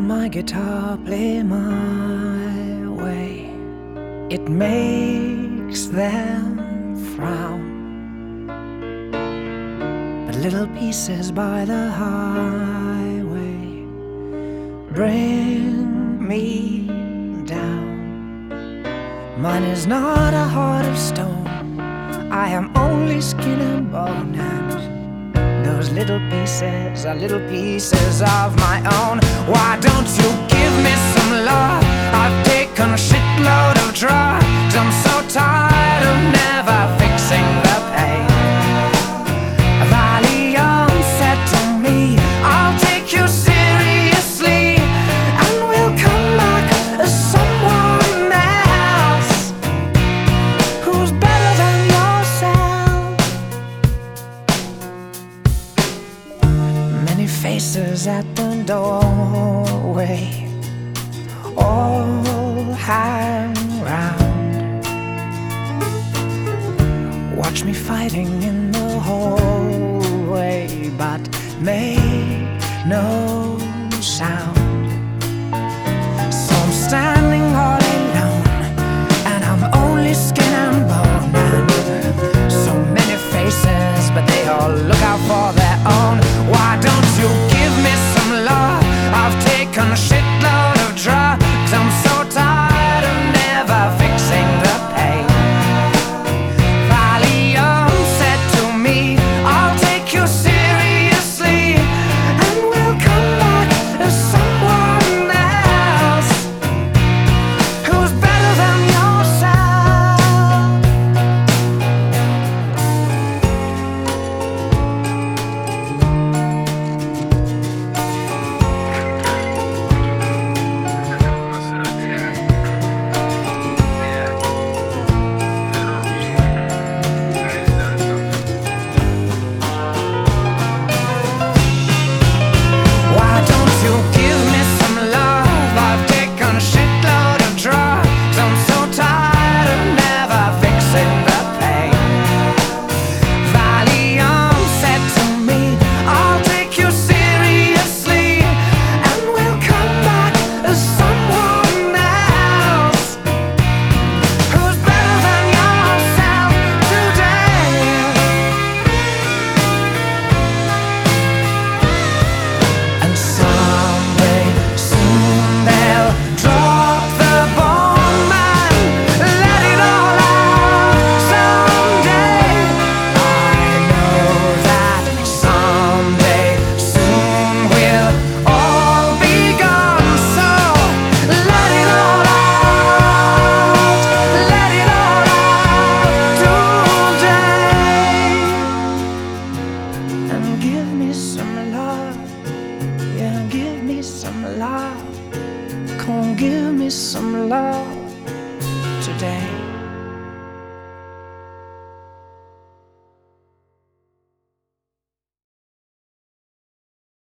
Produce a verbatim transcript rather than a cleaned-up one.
my guitar play my way, it makes them frown. But little pieces by the highway bring me down. Mine is not a heart of stone, I am only skin and bone, and those little pieces are little pieces of my own. Why don't you give me some love? I've taken a shitload of drugs, I'm so tired of never fixing the pain. Valium said to me, I'll take you seriously, and we'll come back as someone else who's better than yourself. Many faces at the doorway all hang round. Watch me fighting in the hallway, but make no sound. So I'm standing all alone, and I'm only skin and bone, and so many faces, but they all look out for their own. Why don't you give me some love? I've taken a shitload of drugs, I'm so tired of never fixing the pain. Valium said to me, I'll take you seriously, and we'll come back as someone else who's better than some love? Come give me some love today.